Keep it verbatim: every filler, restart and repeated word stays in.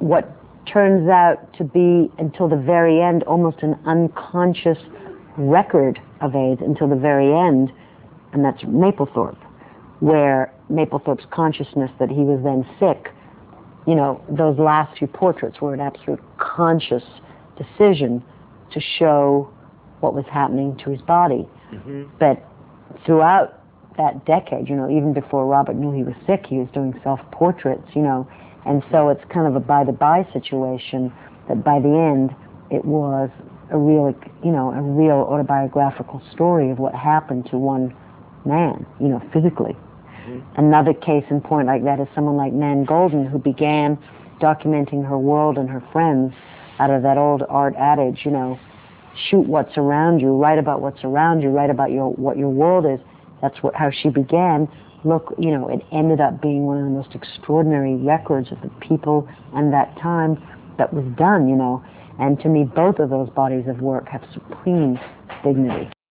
what turns out to be, until the very end, almost an unconscious record of AIDS until the very end, and that's Mapplethorpe, where Mapplethorpe's consciousness that he was then sick, you know, those last few portraits were an absolute conscious decision to show what was happening to his body. Mm-hmm. But throughout that decade, you know, even before Robert knew he was sick, he was doing self-portraits, you know, and so it's kind of a by-the-by situation that by the end it was a real, you know, a real autobiographical story of what happened to one man, you know, physically. Mm-hmm. Another case in point like that is someone like Nan Goldin, who began documenting her world and her friends out of that old art adage, you know, shoot what's around you, write about what's around you, write about your what your world is. That's what, how she began. Look, you know, it ended up being one of the most extraordinary records of the people and that time that was done, you know. And to me, both of those bodies of work have supreme dignity.